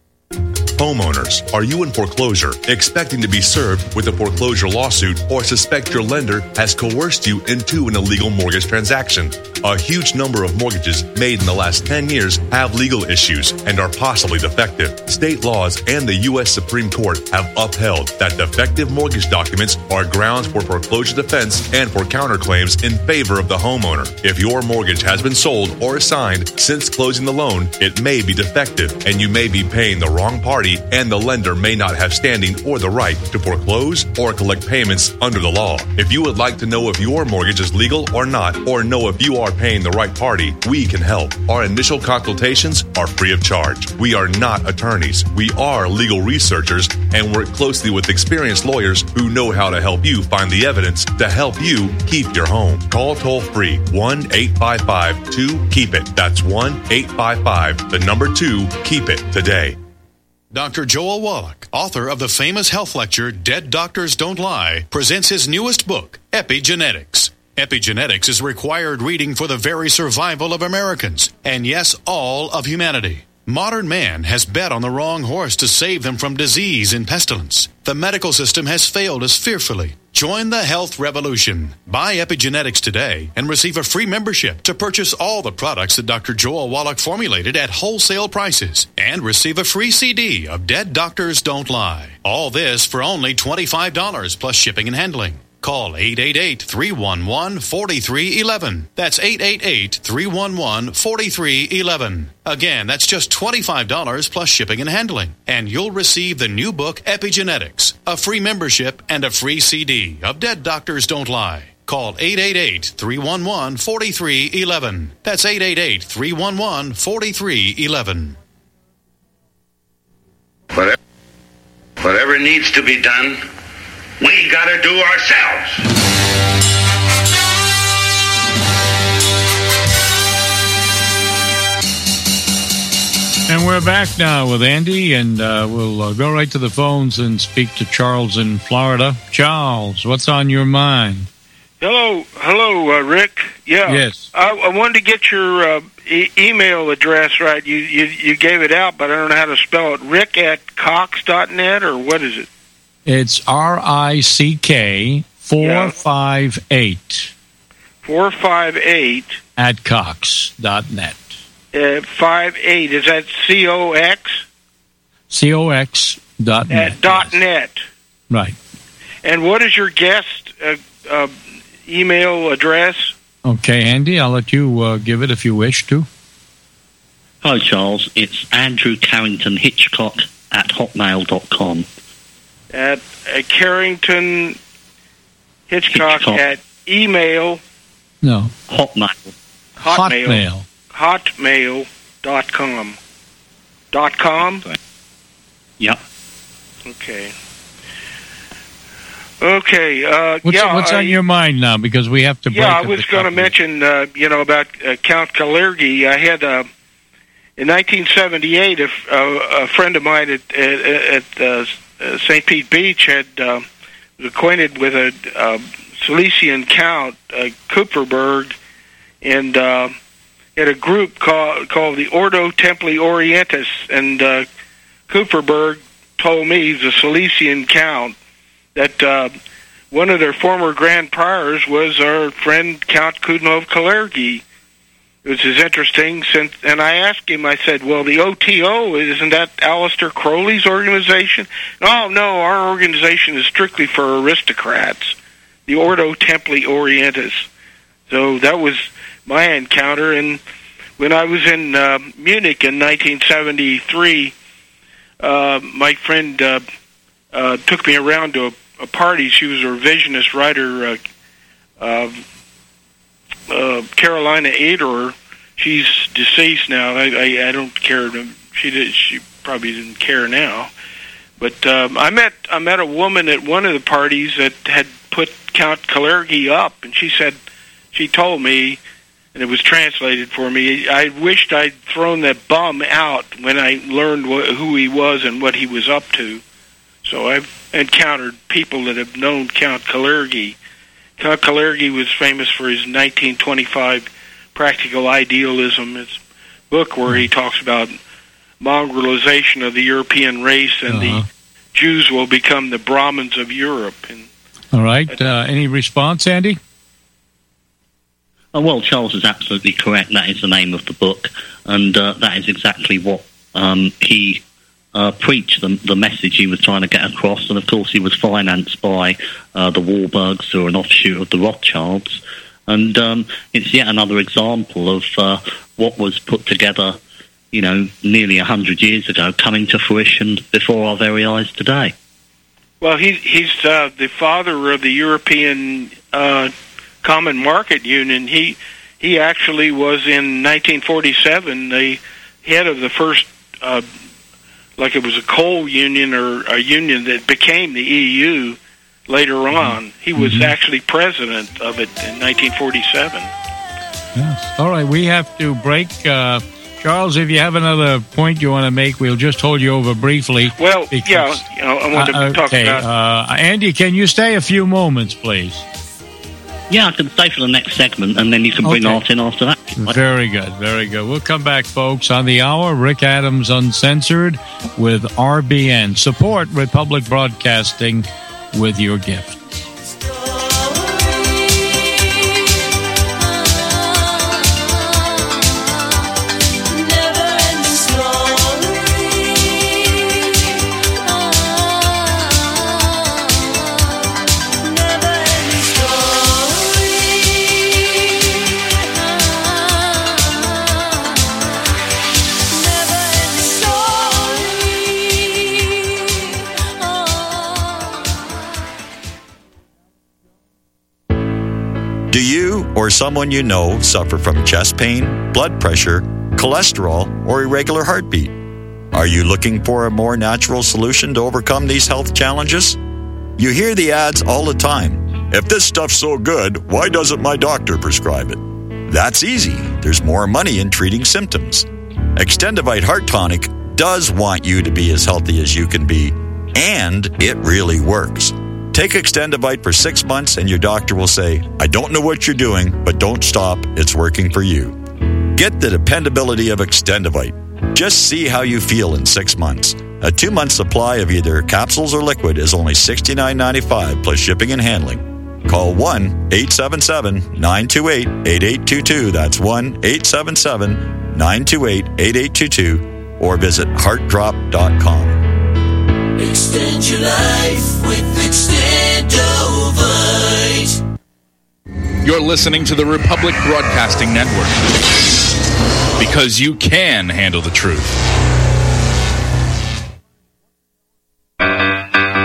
Homeowners, are you in foreclosure, expecting to be served with a foreclosure lawsuit, or suspect your lender has coerced you into an illegal mortgage transaction? A huge number of mortgages made in the last ten years have legal issues and are possibly defective. State laws and the U S Supreme Court have upheld that defective mortgage documents are grounds for foreclosure defense and for counterclaims in favor of the homeowner. If your mortgage has been sold or assigned since closing the loan, it may be defective and you may be paying the wrong party, and the lender may not have standing or the right to foreclose or collect payments under the law. If you would like to know if your mortgage is legal or not, or know if you are paying the right party, we can help. Our initial consultations are free of charge. We are not attorneys. We are legal researchers and work closely with experienced lawyers who know how to help you find the evidence to help you keep your home. Call toll free one eight five five two keep it. That's one eight five five, the number two, keep it today.
Doctor Joel Wallach, author of the famous health lecture Dead Doctors Don't Lie, presents his newest book, Epigenetics. Epigenetics is required reading for the very survival of Americans, and yes, all of humanity. Modern man has bet on the wrong horse to save them from disease and pestilence. The medical system has failed us fearfully. Join the health revolution. Buy Epigenetics today and receive a free membership to purchase all the products that Doctor Joel Wallach formulated at wholesale prices and receive a free C D of Dead Doctors Don't Lie. All this for only twenty-five dollars plus shipping and handling. Call eight eight eight, three one one, four three one one. That's eight eight eight, three one one, four three one one. Again, that's just twenty-five dollars plus shipping and handling. And you'll receive the new book, Epigenetics, a free membership, and a free C D of Dead Doctors Don't Lie. Call eight eight eight, three one one, four three one one. That's eight eight eight, three one one, four three one one.
Whatever, whatever needs to be done, we gotta do ourselves.
And we're back now with Andy, and uh, we'll uh, go right to the phones and speak to Charles in Florida. Charles, what's on your mind?
Hello, hello, uh, Rick. Yeah.
Yes.
I, I wanted to get your uh, e- email address right. You, you you gave it out, but I don't know how to spell it. Rick at cox dot net, or what is it?
It's R I C K four five eight.
Four five eight
at cox dot net.
Uh, five eight, is that C O X?
C O X dot net.
At dot net.
Right.
And what is your guest uh, uh, email address?
Okay, Andy, I'll let you uh, give it if you wish to.
Hi, Charles. It's Andrew Carrington Hitchcock at hotmail dot com.
At uh, Carrington Hitchcock, Hitchcock at email.
No.
Hotmail.
Hotmail. Hotmail dot com. Dot com?
Yep.
Okay. Okay. Uh,
what's
yeah,
what's
uh,
on your mind now? Because we have to break.
Yeah, I was going to mention, uh, you know, about uh, Count Kalergi. I had, uh, in nineteen seventy-eight, a, uh, a friend of mine at, at, at uh, Saint Pete Beach had uh, was acquainted with a uh, Cilician Count, uh, Kupferberg, and uh, had a group called, called the Ordo Templi Orientis, and uh, Kupferberg told me, he's a Cilician Count, that uh, one of their former Grand Priors was our friend Count Kudnov Kalergi. It was just interesting, since, and I asked him, I said, well, the O T O, isn't that Aleister Crowley's organization? Oh, no, our organization is strictly for aristocrats, the Ordo Templi Orientis. So that was my encounter, and when I was in uh, Munich in nineteen seventy-three, uh, my friend uh, uh, took me around to a, a party. She was a revisionist writer, uh, uh, uh, Carolina Ader. She's deceased now. I, I, I don't care. She did. She probably didn't care now. But um, I met I met a woman at one of the parties that had put Count Kalergi up, and she said, she told me, and it was translated for me, I wished I'd thrown that bum out when I learned wh- who he was and what he was up to. So I've encountered people that have known Count Kalergi. Count Kalergi was famous for his nineteen twenty-five Practical Idealism, his book where he talks about mongrelization of the European race, and uh-huh. the Jews will become the Brahmins of Europe. And
all right. Uh, any response, Andy?
Oh, well, Charles is absolutely correct. That is the name of the book, and uh, that is exactly what um, he uh, preached, the, the message he was trying to get across. And, of course, he was financed by uh, the Warburgs, who are an offshoot of the Rothschilds. And um, it's yet another example of uh, what was put together, you know, nearly a hundred years ago, coming to fruition before our very eyes today.
Well, he, he's uh, the father of the European uh, Common Market Union. He he actually was in nineteen forty-seven the head of the first, uh, like it was a coal union or a union that became the E U later on. He was mm-hmm. actually president of it in nineteen forty-seven.
Yes. All right, we have to break. Uh, Charles, if you have another point you want to make, we'll just hold you over briefly.
Well,
because,
yeah, you know, I wanted
uh,
to talk
okay.
about...
Uh, Andy, can you stay a few moments, please?
Yeah, I can stay for the next segment, and then you can bring
okay.
Art in after that.
Very good, very good. We'll come back, folks, on the hour. Rick Adams Uncensored with R B N. Support Republic Broadcasting with your gift.
Or someone you know suffer from chest pain, blood pressure, cholesterol, or irregular heartbeat? Are you looking for a more natural solution to overcome these health challenges? You hear the ads all the time. If this stuff's so good, why doesn't my doctor prescribe it? That's easy. There's more money in treating symptoms. Extendivite Heart Tonic does want you to be as healthy as you can be, and it really works. Take Extendivite for six months and your doctor will say, I don't know what you're doing, but don't stop. It's working for you. Get the dependability of Extendivite. Just see how you feel in six months. A two-month supply of either capsules or liquid is only sixty-nine ninety-five plus shipping and handling. Call one eight seven seven, nine two eight, eight eight two two. That's one eight seven seven, nine two eight, eight eight two two. Or visit heart drop dot com.
Extend your life with Extendovite.
You're listening to the Republic Broadcasting Network. Because you can handle the truth.